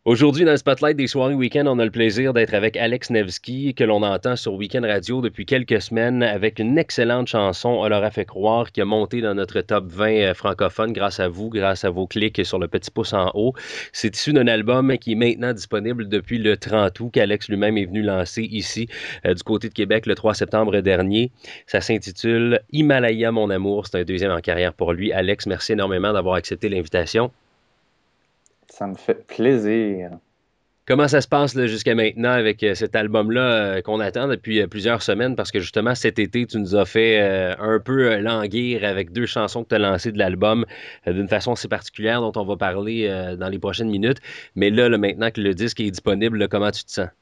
Aujourd'hui, dans le Spotlight des soirées week-end, on a le plaisir d'être avec Alex Nevsky, que l'on entend sur Weekend Radio depuis quelques semaines, avec une excellente chanson, On leur a fait croire, qui a monté dans notre top 20 francophone grâce à vous, grâce à vos clics sur le petit pouce en haut. C'est issu d'un album qui est maintenant disponible depuis le 30 août, qu'Alex lui-même est venu lancer ici, du côté de Québec, le 3 septembre dernier. Ça s'intitule Himalaya, mon amour. C'est un deuxième en carrière pour lui. Alex, merci énormément d'avoir accepté l'invitation. Ça me fait plaisir. Comment ça se passe là, jusqu'à maintenant avec cet album-là qu'on attend depuis plusieurs semaines? Parce que justement, cet été, tu nous as fait un peu languir avec deux chansons que tu as lancées de l'album d'une façon assez particulière dont on va parler dans les prochaines minutes. Mais là, maintenant que le disque est disponible, là, comment tu te sens?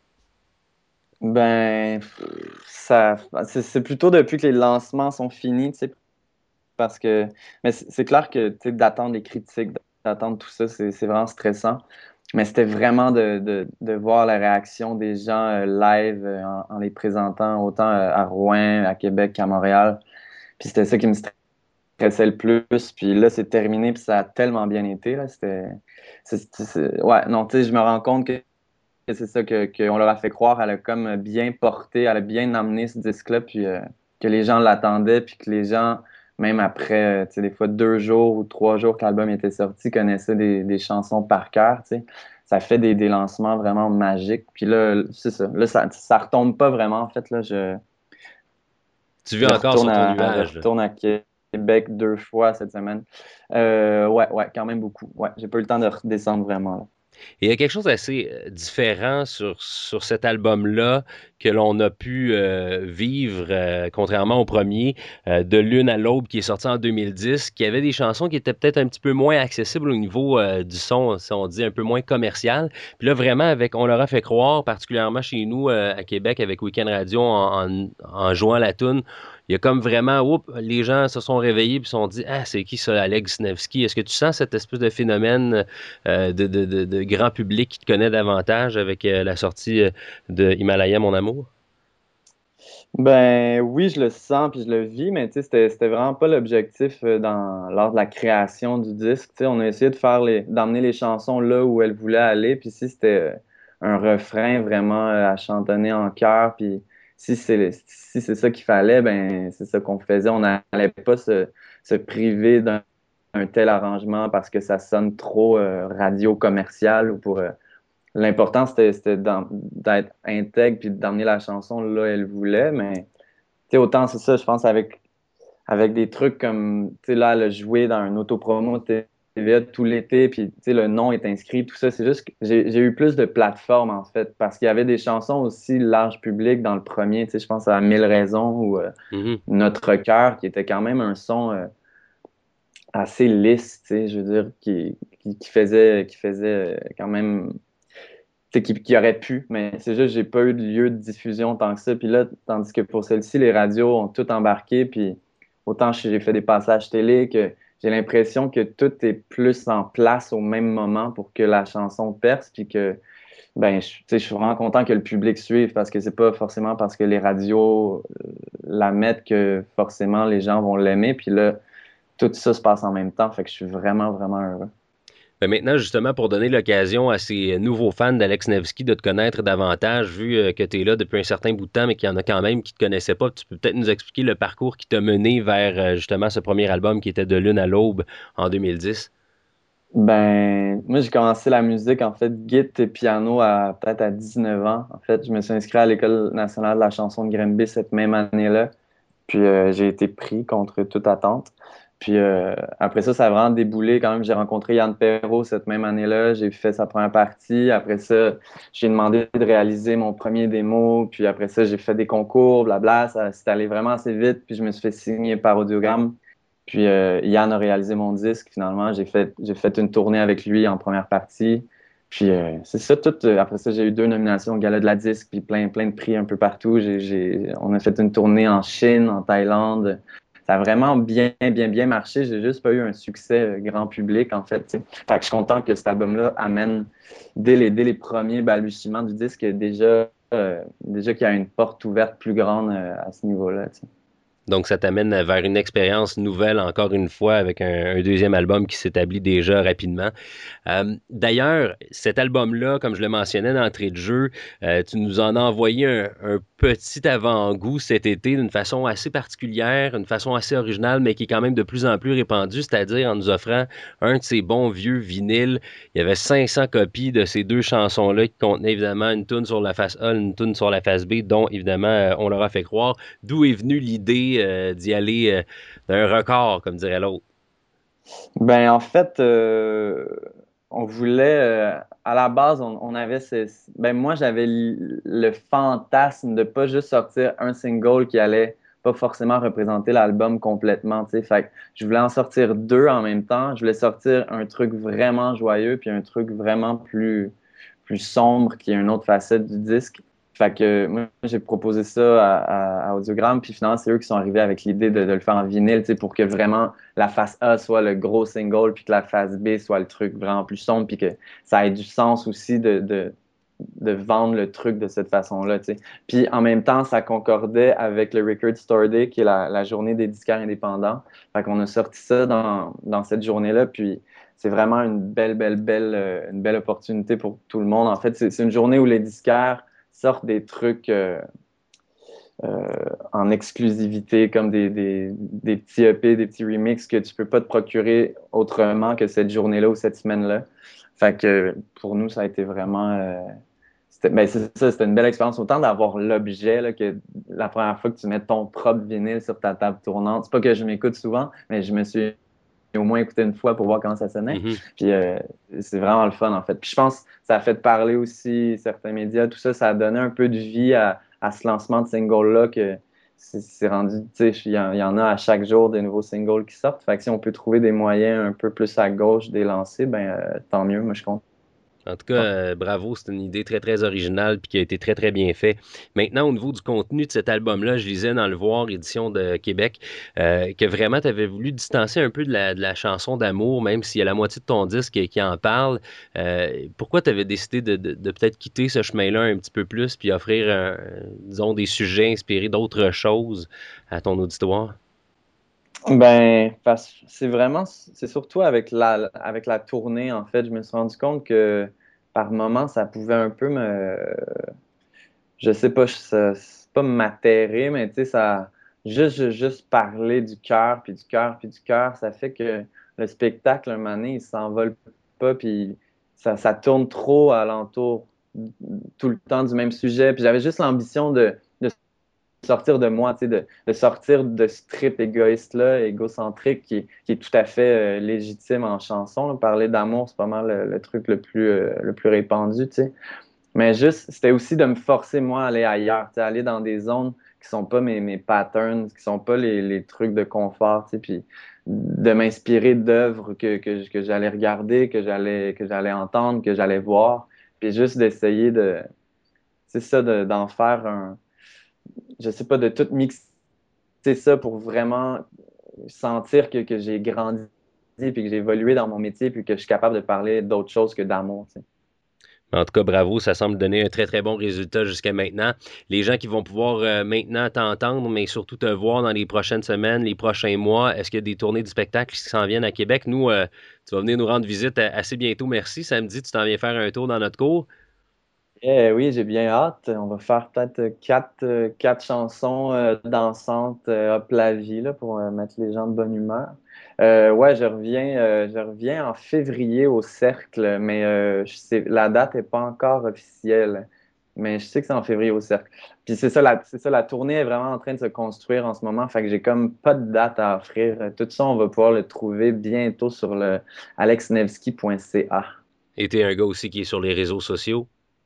Ben, ça, c'est plutôt depuis que les lancements sont finis, tu sais, parce que, mais c'est clair que, tu sais, d'attendre les critiques, d'attendre tout ça, c'est vraiment stressant. Mais c'était vraiment de voir la réaction des gens live en les présentant autant à Rouen, à Québec qu'à Montréal. Puis c'était ça qui me stressait le plus. Puis là, c'est terminé, puis ça a tellement bien été, là. Ouais, non, tu sais, je me rends compte que c'est ça qu'on leur a fait croire. Elle a comme bien porté, elle a bien amené ce disque-là, puis que les gens l'attendaient, puis que les gens, même après, tu sais, des fois 2 jours ou 3 jours que l'album était sorti, connaissaient des chansons par cœur, tu sais. Ça fait des lancements vraiment magiques. Puis là, c'est ça. Là, ça retombe pas vraiment. En fait, là, Tu vis encore sur ton je nuage, là. retourne à Québec 2 fois cette semaine. Ouais, ouais, quand même beaucoup. Ouais, j'ai pas eu le temps de redescendre vraiment, là. Et il y a quelque chose d'assez différent sur cet album-là que l'on a pu vivre, contrairement au premier, de Lune à l'aube, qui est sorti en 2010, qui avait des chansons qui étaient peut-être un petit peu moins accessibles au niveau du son, si on dit un peu moins commercial. Puis là, vraiment, avec On leur a fait croire, particulièrement chez nous à Québec, avec Weekend Radio, en jouant la tune, il y a comme vraiment, oups, les gens se sont réveillés et se sont dit, ah, c'est qui ça, Alex Nevsky? Est-ce que tu sens cette espèce de phénomène de grand public qui te connaît davantage avec la sortie de Himalaya, mon amour? Ben oui, je le sens puis je le vis, mais tu sais, c'était vraiment pas l'objectif lors de la création du disque. Tu sais, on a essayé d'emmener les chansons là où elles voulaient aller, puis si c'était un refrain vraiment à chantonner en chœur, puis si c'est ça qu'il fallait, ben c'est ça qu'on faisait. On n'allait pas se priver d'un tel arrangement parce que ça sonne trop radio commercial ou pour l'important, c'était d'être intègre puis d'emmener la chanson là où elle voulait. Mais tu sais, autant c'est ça, je pense, avec des trucs comme, tu sais, là, elle a joué dans un autopromo de TVA tout l'été, puis tu sais, le nom est inscrit, tout ça. C'est juste que j'ai eu plus de plateformes, en fait, parce qu'il y avait des chansons aussi large public dans le premier. Tu sais, je pense à Mille raisons ou Mhm. Notre cœur, qui était quand même un son assez lisse, tu sais, je veux dire, qui faisait quand même sais, qui aurait pu, mais c'est juste j'ai pas eu de lieu de diffusion tant que ça. Puis là, tandis que pour celle-ci, les radios ont tout embarqué, puis autant j'ai fait des passages télé que j'ai l'impression que tout est plus en place au même moment pour que la chanson perce, puis que ben tu sais, je suis vraiment content que le public suive parce que c'est pas forcément parce que les radios la mettent que forcément les gens vont l'aimer. Puis là, tout ça se passe en même temps, fait que je suis vraiment, vraiment heureux. Ben maintenant, justement, pour donner l'occasion à ces nouveaux fans d'Alex Nevsky de te connaître davantage, vu que tu es là depuis un certain bout de temps, mais qu'il y en a quand même qui ne te connaissaient pas, tu peux peut-être nous expliquer le parcours qui t'a mené vers justement ce premier album qui était De Lune à l'aube en 2010. Ben, moi, j'ai commencé la musique, en fait, guitare et piano peut-être à 19 ans. En fait, je me suis inscrit à l'École nationale de la chanson de Granby cette même année-là. Puis j'ai été pris contre toute attente. Puis après ça, ça a vraiment déboulé quand même. J'ai rencontré Yann Perrault cette même année-là. J'ai fait sa première partie. Après ça, j'ai demandé de réaliser mon premier démo. Puis après ça, j'ai fait des concours, blabla. Ça s'est allé vraiment assez vite. Puis je me suis fait signer par Audiogramme. Puis Yann a réalisé mon disque finalement. J'ai fait une tournée avec lui en première partie. Puis c'est ça, tout. Après ça, j'ai eu 2 nominations au Gala de la disque, puis plein de prix un peu partout. On a fait une tournée en Chine, en Thaïlande. Ça a vraiment bien, bien, bien marché. J'ai juste pas eu un succès grand public, en fait, tu sais. Fait que je suis content que cet album-là amène, dès les premiers balbutiements du disque, déjà qu'il y a une porte ouverte plus grande à ce niveau-là, tu sais. Donc, ça t'amène vers une expérience nouvelle, encore une fois, avec un deuxième album qui s'établit déjà rapidement. D'ailleurs, cet album-là, comme je le mentionnais d'entrée de jeu, tu nous en as envoyé un petit avant-goût cet été d'une façon assez particulière, une façon assez originale, mais qui est quand même de plus en plus répandue, c'est-à-dire en nous offrant un de ces bons vieux vinyles. Il y avait 500 copies de ces deux chansons-là qui contenaient évidemment une tune sur la face A, une tune sur la face B, dont évidemment on leur a fait croire. D'où est venue l'idée d'y aller d'un record, comme dirait l'autre? Ben, en fait, on voulait, à la base, on avait ben, moi, j'avais le fantasme de pas juste sortir un single qui allait pas forcément représenter l'album complètement, tu sais. Fait que je voulais en sortir deux en même temps. Je voulais sortir un truc vraiment joyeux puis un truc vraiment plus sombre qui est une autre facette du disque. Fait que moi, j'ai proposé ça à Audiogramme, puis finalement, c'est eux qui sont arrivés avec l'idée de le faire en vinyle, tu sais, pour que vraiment la face A soit le gros single, puis que la face B soit le truc vraiment plus sombre, puis que ça ait du sens aussi de vendre le truc de cette façon-là, tu sais. Puis en même temps, ça concordait avec le Record Store Day, qui est la journée des disquaires indépendants. Fait qu'on a sorti ça dans cette journée-là, puis c'est vraiment une belle opportunité pour tout le monde. En fait, c'est une journée où les disquaires sortent des trucs en exclusivité, comme des petits EP, des petits remixes que tu peux pas te procurer autrement que cette journée-là ou cette semaine-là. Fait que pour nous, ça a été vraiment... ben c'est ça, c'était une belle expérience. Autant d'avoir l'objet là, que la première fois que tu mets ton propre vinyle sur ta table tournante. C'est pas que je m'écoute souvent, mais je me suis au moins écouté une fois pour voir comment ça sonnait. Mhm. Puis c'est vraiment le fun, en fait. Puis je pense que ça a fait parler aussi certains médias, tout ça, ça a donné un peu de vie à ce lancement de single-là que c'est rendu, tu sais, il y en a à chaque jour des nouveaux singles qui sortent. Fait que si on peut trouver des moyens un peu plus à gauche des lancer, ben tant mieux, moi je suis content. En tout cas, bravo, c'est une idée très, très originale puis qui a été très, très bien fait. Maintenant, au niveau du contenu de cet album-là, je lisais dans Le Voir, édition de Québec, que vraiment tu avais voulu distancer un peu de la chanson d'amour, même s'il y a la moitié de ton disque qui en parle. Pourquoi tu avais décidé de peut-être quitter ce chemin-là un petit peu plus puis offrir, disons, des sujets inspirés d'autres choses à ton auditoire? Ben, parce c'est vraiment, c'est surtout avec la tournée, en fait, je me suis rendu compte que par moments, ça pouvait un peu je sais pas, c'est pas m'atterrer, mais tu sais, juste parler du cœur, puis du cœur, puis du cœur, ça fait que le spectacle, un moment donné, il s'envole pas, puis ça tourne trop alentour tout le temps du même sujet. Puis j'avais juste l'ambition de sortir de moi, tu sais, de sortir de ce trip égoïste-là, égocentrique, qui est tout à fait légitime en chanson, là. Parler d'amour, c'est pas mal le truc le plus répandu, tu sais. Mais juste, c'était aussi de me forcer, moi, à aller ailleurs, tu sais, aller dans des zones qui sont pas mes patterns, qui sont pas les trucs de confort, tu sais, puis de m'inspirer d'œuvres que j'allais regarder, que j'allais entendre, que j'allais voir, puis juste d'essayer c'est ça, d'en faire je sais pas, de tout mixer ça pour vraiment sentir que j'ai grandi, puis que j'ai évolué dans mon métier, puis que je suis capable de parler d'autre chose que d'amour, tu sais. En tout cas, bravo, ça semble donner un très, très bon résultat jusqu'à maintenant. Les gens qui vont pouvoir maintenant t'entendre, mais surtout te voir dans les prochaines semaines, les prochains mois, est-ce qu'il y a des tournées du spectacle qui s'en viennent à Québec? Nous, tu vas venir nous rendre visite assez bientôt, merci. Samedi, tu t'en viens faire un tour dans notre cours. Oui, j'ai bien hâte. On va faire peut-être quatre chansons dansantes up la vie là, pour mettre les gens de bonne humeur. Ouais, je reviens en février au Cercle, mais la date n'est pas encore officielle. Mais je sais que c'est en février au Cercle. Puis c'est ça, la tournée est vraiment en train de se construire en ce moment. Fait que j'ai comme pas de date à offrir. Tout ça, on va pouvoir le trouver bientôt sur le alexnevski.ca. Et t'es un gars aussi qui est sur les réseaux sociaux.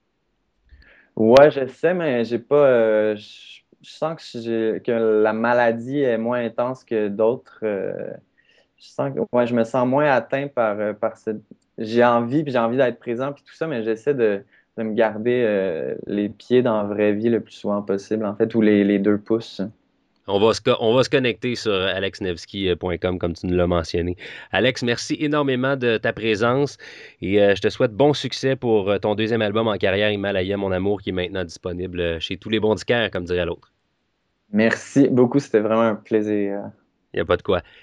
Ouais, je sais, mais j'ai pas. Je sens que la maladie est moins intense que d'autres. Je sens que ouais, je me sens moins atteint par ce. J'ai envie, puis j'ai envie d'être présent, puis tout ça, mais j'essaie de me garder les pieds dans la vraie vie le plus souvent possible, en fait, ou les deux pouces. On va se connecter sur alexnevski.com comme tu nous l'as mentionné. Alex, merci énormément de ta présence et je te souhaite bon succès pour ton deuxième album en carrière, Himalaya, mon amour, qui est maintenant disponible chez tous les bons disquaires, comme dirait l'autre. Merci beaucoup, c'était vraiment un plaisir. Il n'y a pas de quoi.